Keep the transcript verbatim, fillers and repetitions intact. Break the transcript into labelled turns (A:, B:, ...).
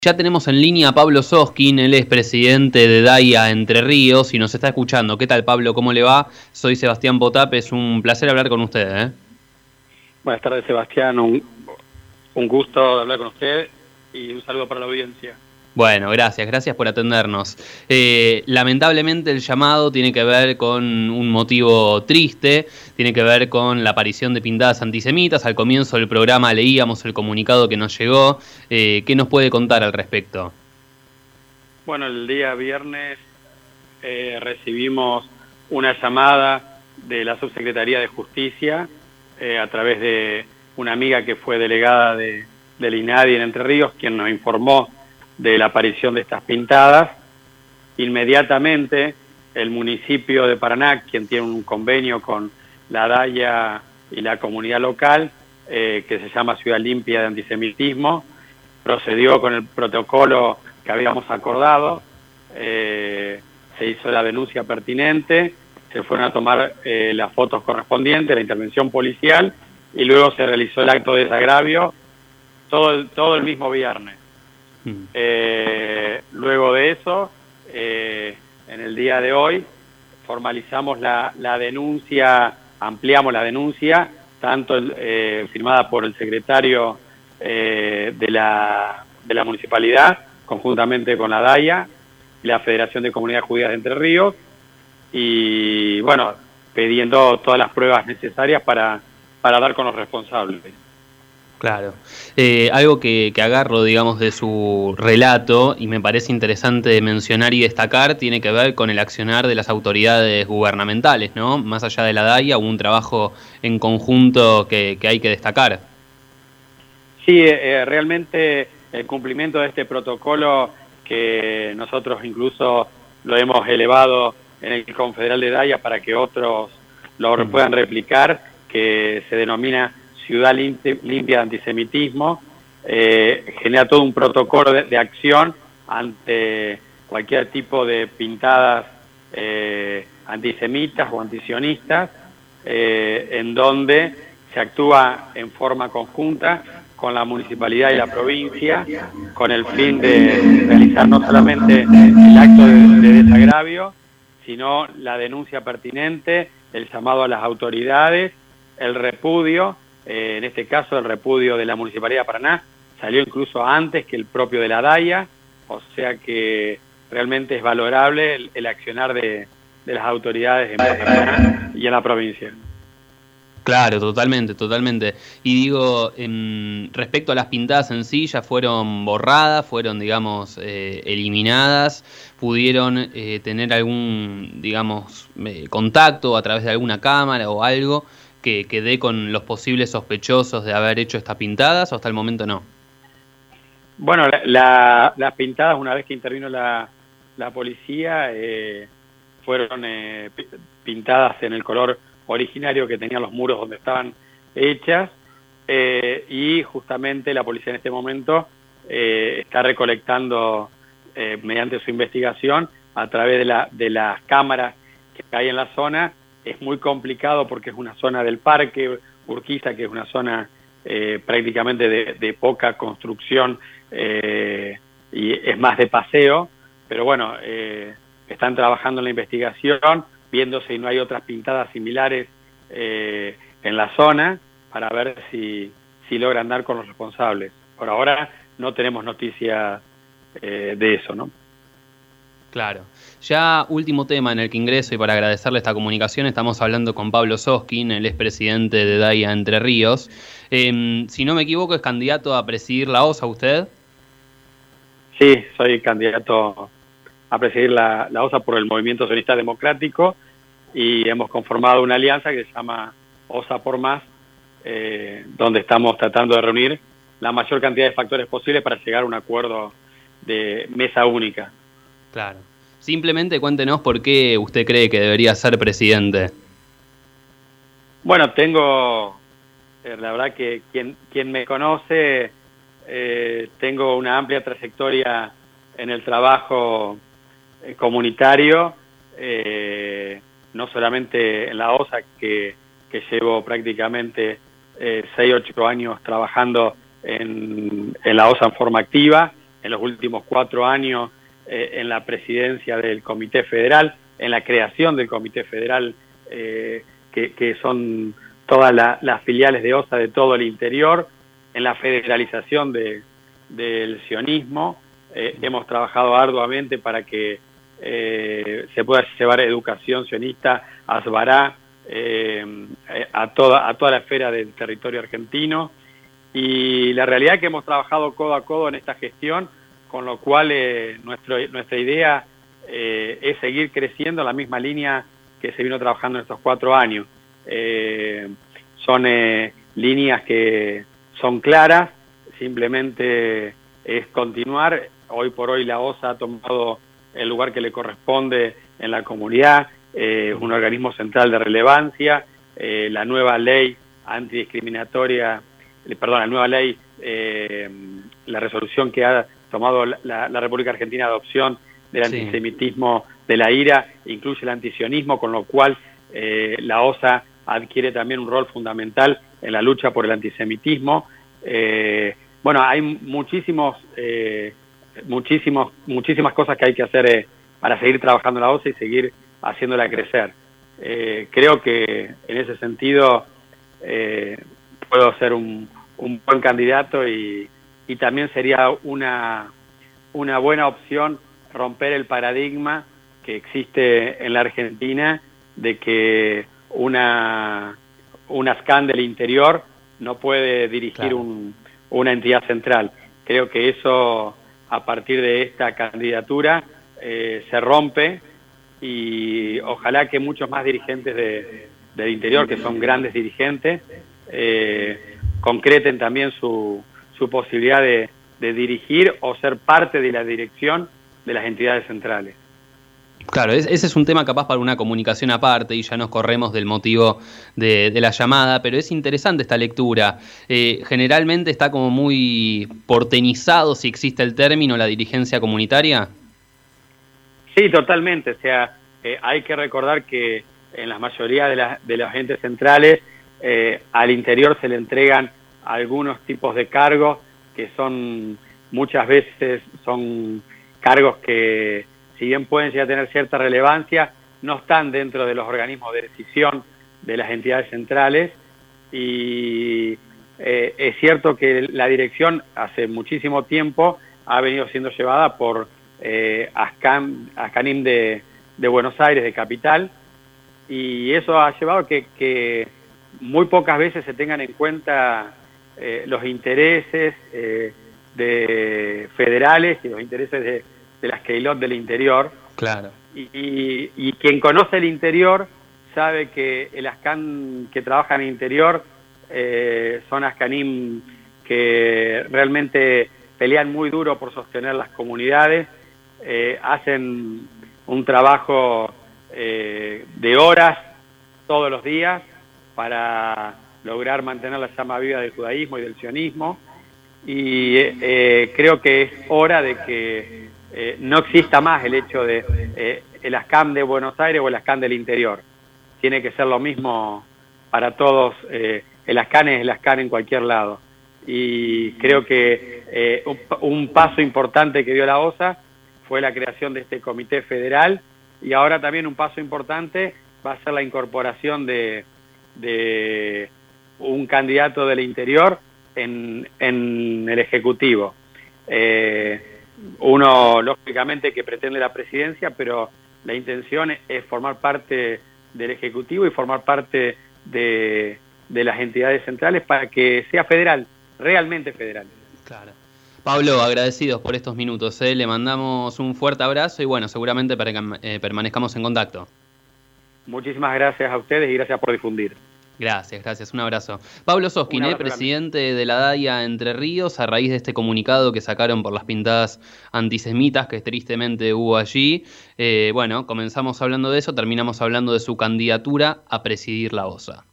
A: Ya tenemos en línea a Pablo Soskin, él es presidente de DAIA Entre Ríos y nos está escuchando. ¿Qué tal, Pablo? ¿Cómo le va? Soy Sebastián Potap, es un placer hablar con usted, ¿eh?
B: Buenas tardes, Sebastián, un, un gusto hablar con usted y un saludo para la audiencia.
A: Bueno, gracias, gracias por atendernos. Eh, lamentablemente el llamado tiene que ver con un motivo triste, tiene que ver con la aparición de pintadas antisemitas. Al comienzo del programa leíamos el comunicado que nos llegó. Eh, ¿Qué nos puede contar al respecto?
B: Bueno, el día viernes eh, recibimos una llamada de la Subsecretaría de Justicia eh, a través de una amiga que fue delegada de, del INADI en Entre Ríos, quien nos informó de la aparición de estas pintadas. Inmediatamente el municipio de Paraná, quien tiene un convenio con la DAIA y la comunidad local, eh, que se llama Ciudad Limpia de Antisemitismo, procedió con el protocolo que habíamos acordado, eh, se hizo la denuncia pertinente, se fueron a tomar eh, las fotos correspondientes, la intervención policial, y luego se realizó el acto de desagravio todo el, todo el mismo viernes. Eh, luego de eso, eh, en el día de hoy, formalizamos la, la denuncia, ampliamos la denuncia, tanto eh, firmada por el secretario eh, de, la, de la municipalidad, conjuntamente con la DAIA y la Federación de Comunidades Judías de Entre Ríos, y bueno, pidiendo todas las pruebas necesarias para, para dar con los responsables.
A: Claro. Eh, algo que, que agarro, digamos, de su relato y me parece interesante mencionar y destacar tiene que ver con el accionar de las autoridades gubernamentales, ¿no? Más allá de la DAIA, hubo un trabajo en conjunto que, que hay que destacar.
B: Sí, eh, realmente el cumplimiento de este protocolo, que nosotros incluso lo hemos elevado en el Confederal de DAIA para que otros lo puedan replicar, que se denomina Ciudad Limpia de Antisemitismo, eh, genera todo un protocolo de, de acción ante cualquier tipo de pintadas eh, antisemitas o antisionistas, eh, en donde se actúa en forma conjunta con la municipalidad y la provincia, con el fin de realizar no solamente el acto de, de desagravio, sino la denuncia pertinente, el llamado a las autoridades, el repudio. Eh, en este caso el repudio de la Municipalidad de Paraná salió incluso antes que el propio de la DAIA, o sea que realmente es valorable el, el accionar de, de las autoridades en Paraná y en la provincia.
A: Claro, totalmente, totalmente. Y digo, en, respecto a las pintadas en sí, ¿ya fueron borradas, fueron, digamos, eh, eliminadas? ¿Pudieron eh, tener algún, digamos, eh, contacto a través de alguna cámara o algo que, que dé con los posibles sospechosos de haber hecho estas pintadas, o hasta el momento no?
B: Bueno, la, la, las pintadas, una vez que intervino la, la policía, eh, fueron eh, pintadas en el color originario que tenían los muros donde estaban hechas, eh, y justamente la policía en este momento eh, está recolectando eh, mediante su investigación a través de, la, de las cámaras que hay en la zona. Es muy complicado porque es una zona del parque Urquiza, que es una zona eh, prácticamente de, de poca construcción eh, y es más de paseo, pero bueno, eh, están trabajando en la investigación, viendo si no hay otras pintadas similares eh, en la zona, para ver si, si logran dar con los responsables. Por ahora no tenemos noticia eh, de eso, ¿no?
A: Claro. Ya último tema en el que ingreso, y para agradecerle esta comunicación, estamos hablando con Pablo Soskin, el expresidente de DAIA Entre Ríos. Eh, si no me equivoco, ¿es candidato a presidir la O S A usted?
B: Sí, soy candidato a presidir la, la O S A por el Movimiento Sionista Democrático, y hemos conformado una alianza que se llama O S A por Más, eh, donde estamos tratando de reunir la mayor cantidad de factores posibles para llegar a un acuerdo de mesa única.
A: Claro. Simplemente cuéntenos por qué usted cree que debería ser presidente.
B: Bueno, tengo, eh, la verdad que quien, quien me conoce, eh, tengo una amplia trayectoria en el trabajo eh, comunitario, eh, no solamente en la O S A, que, que llevo prácticamente eh, seis, ocho años trabajando en, en la O S A en forma activa, en los últimos cuatro años eh, en la presidencia del Comité Federal, en la creación del Comité Federal, eh, que, que son todas la, las filiales de O S A de todo el interior, en la federalización de, del sionismo. Eh, hemos trabajado arduamente para que eh, se pueda llevar educación sionista a Asbará, eh, a, toda, a toda la esfera del territorio argentino, y la realidad es que hemos trabajado codo a codo en esta gestión, con lo cual eh, nuestro, nuestra idea eh, es seguir creciendo en la misma línea que se vino trabajando en estos cuatro años. Eh, son eh, líneas que son claras, simplemente es continuar. Hoy por hoy la O S A ha tomado el lugar que le corresponde en la comunidad, eh, un organismo central de relevancia, eh, la nueva ley antidiscriminatoria, eh, perdón, la nueva ley, eh, la resolución que ha tomado la, la, la República Argentina de adopción del antisemitismo, sí, de la ira, incluye el antisionismo, con lo cual eh, la O S A adquiere también un rol fundamental en la lucha por el antisemitismo. Eh, bueno, hay muchísimos, eh, muchísimos, muchísimas cosas que hay que hacer eh, para seguir trabajando la O S A y seguir haciéndola crecer. Eh, creo que en ese sentido eh, puedo ser un, un buen candidato y, y también sería una, una buena opción romper el paradigma que existe en la Argentina de que una, una S C A N del interior no puede dirigir claro. un, una entidad central. Creo que eso, a partir de esta candidatura, eh, se rompe, y ojalá que muchos más dirigentes de, del interior, que son grandes dirigentes, eh, concreten también su, su posibilidad de, de dirigir o ser parte de la dirección de las entidades centrales.
A: Claro, ese es un tema capaz para una comunicación aparte y ya nos corremos del motivo de, de la llamada, pero es interesante esta lectura. Eh, generalmente está como muy porteñizado, si existe el término, la dirigencia comunitaria.
B: Sí, totalmente. O sea, eh, hay que recordar que en la mayoría de, la, de los entes centrales eh, al interior se le entregan algunos tipos de cargos que son, muchas veces son cargos que, si bien pueden llegar a tener cierta relevancia, no están dentro de los organismos de decisión de las entidades centrales, y eh, es cierto que la dirección hace muchísimo tiempo ha venido siendo llevada por eh, ASCAN, ASCANIM de, de Buenos Aires, de Capital, y eso ha llevado a que, que muy pocas veces se tengan en cuenta eh, los intereses eh, de federales y los intereses de de las Keilot del interior.
A: Claro.
B: Y, y, y quien conoce el interior sabe que el ASCAN que trabaja en el interior eh, son ASCANIM que realmente pelean muy duro por sostener las comunidades, eh, hacen un trabajo eh, de horas todos los días para lograr mantener la llama viva del judaísmo y del sionismo, y eh, creo que es hora de que Eh, no exista más el hecho de eh, el ASCAN de Buenos Aires o el ASCAN del interior. Tiene que ser lo mismo para todos. Eh, el ASCAN es el ASCAN en cualquier lado. Y creo que eh, un, un paso importante que dio la O S A fue la creación de este comité federal, y ahora también un paso importante va a ser la incorporación de, de un candidato del interior en, en el Ejecutivo. Eh, Uno, lógicamente, que pretende la presidencia, pero la intención es formar parte del Ejecutivo y formar parte de, de las entidades centrales para que sea federal, realmente federal.
A: Claro. Pablo, agradecidos por estos minutos, ¿eh? Le mandamos un fuerte abrazo y bueno, seguramente para que eh, permanezcamos en contacto.
B: Muchísimas gracias a ustedes y gracias por difundir.
A: Gracias, gracias. Un abrazo. Pablo Soskin, eh, presidente de la DAIA Entre Ríos, a raíz de este comunicado que sacaron por las pintadas antisemitas que tristemente hubo allí. Eh, bueno, comenzamos hablando de eso, terminamos hablando de su candidatura a presidir la O S A.